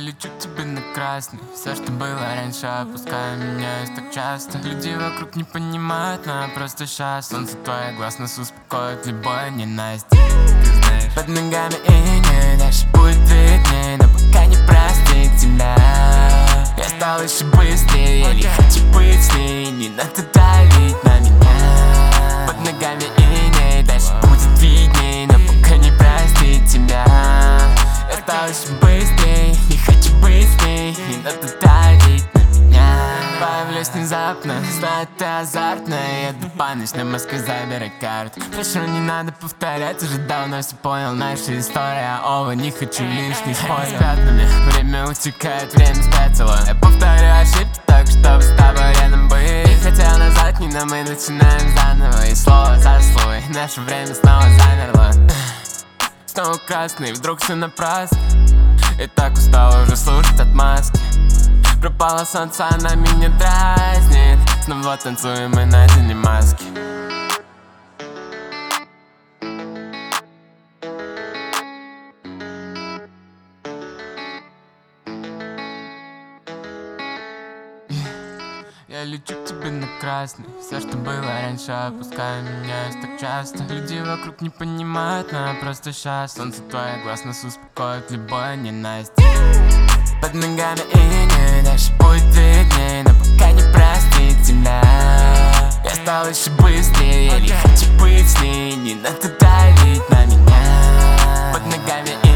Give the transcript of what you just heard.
лечу к тебе на красный. Все, что было раньше, опускаю, меняюсь так часто. Люди вокруг не понимают, но я просто сейчас. Солнце твоих глаз нас успокоит любое ненастье. Ты знаешь, под ногами иней, дальше будет видней, но пока не простить тебя. Я стал еще быстрее, я не хочу быть с ней, не надо давить на меня. Под ногами иней, дальше будет видней, но пока не простить тебя. Я стал еще быстрее, не хочу быть с ней, не надо давить на меня. Появлюсь внезапно, знаю, ты азартная, еду по ночным Москве, забирай карту. Прошу, не надо повторять, уже давно все понял, наша история, ова, не хочу лишних спойлеров. Спят на мне, время утекает, время спятило. Я повторю ошибки, так чтобы с тобой рядом быть. Не хотел назад, не, но мы начинаем заново, и слово за словой наше время снова замерло. Снова красный, вдруг все напрасно. И так устал уже слушать отмазки. Пропало солнце, она меня дразнит. Снова танцуем и наденем маски. Я лечу к тебе на красный. Все, что было раньше, опускаю, меняюсь так часто. Люди вокруг не понимают, но я просто сейчас. Солнце твоих глаз нас успокоит любое ненастье. Под ногами иней, дальше будет видней, но пока не простить тебя. Я стал еще быстрее, я не хочу быть с ней, не надо давить на меня. Под ногами иней.